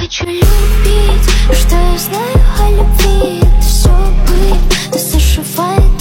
хочу любить, но что я знаю о любви? Это все быль, нас зашивает